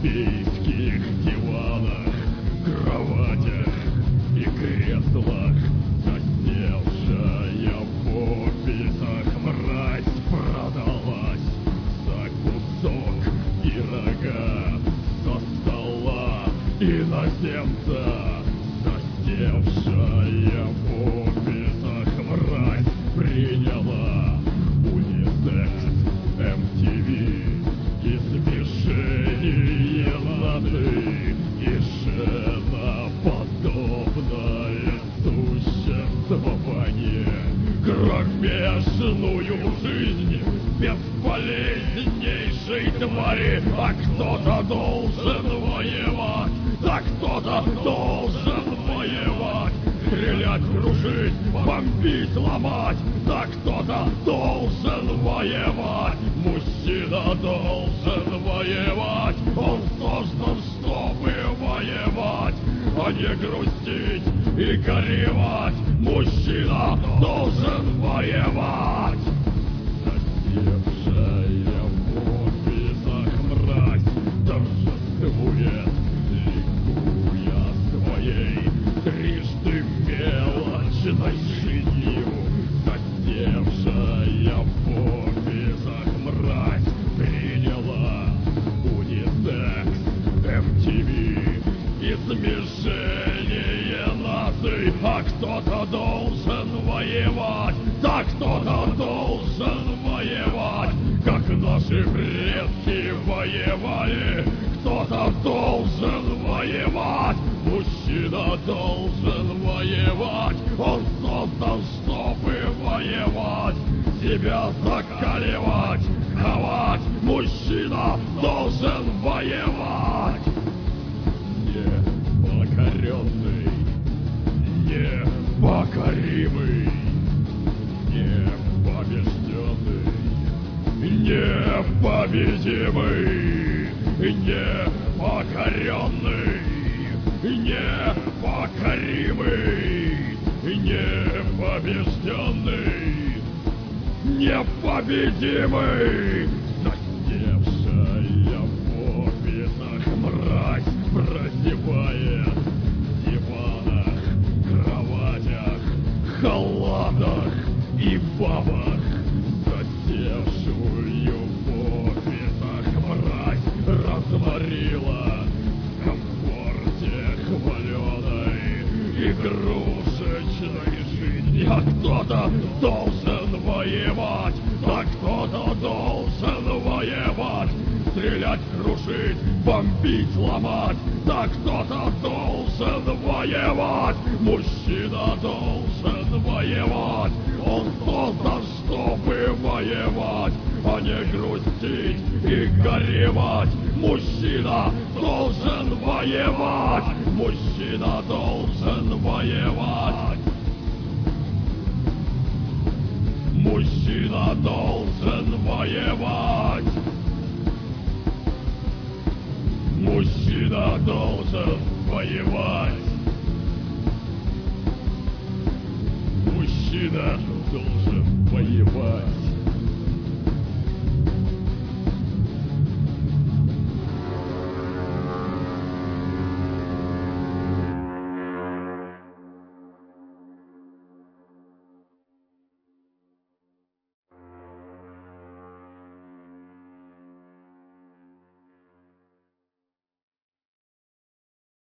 европейских диванах, кроватях и креслах, засевшая в офисах мразь продалась за кусок пирога со стола иноземца. Засевшая в офисах мразь приняла унисекс MTV и смешение нации и женоподобное существование, кромешную жизнь бесполезнейшей твари. А кто-то должен воевать, да кто-то должен воевать, стрелять, крушить, бомбить, ломать, да кто-то должен воевать. Мужчина должен воевать, он создан, чтобы воевать, а не грустить и горевать. Мужчина должен воевать. Засевшая в офисах мразь торжествует, ликуя своей трижды мелочной жизнью. Засевшая в офисах мразь приняла унисекс MTV и смешение наций. А кто-то должен воевать, да кто-то должен воевать, как наши предки воевали. Кто-то должен воевать, мужчина должен воевать, он создан, чтобы воевать, себя закаливать, ковать. Мужчина должен воевать. Непокоренный, непокоримый, непобежденный, непобедимый, непокоренный, непокоримый, непобежденный, непобедимый. Засевшая в офисах мразь прозевает в диванах, кроватях, халатах и бабах. Засевшую в офисах мразь разморила в комфорте хваленой игрушечной жизни. А кто-то должен воевать, а кто-то должен воевать, стрелять, крушить, бомбить, ломать. Да кто-то должен воевать, мужчина должен воевать, он создан, чтобы воевать, а не грустить и горевать. Мужчина должен воевать, мужчина должен воевать, мужчина должен воевать, мужчина должен воевать, мужчина должен воевать.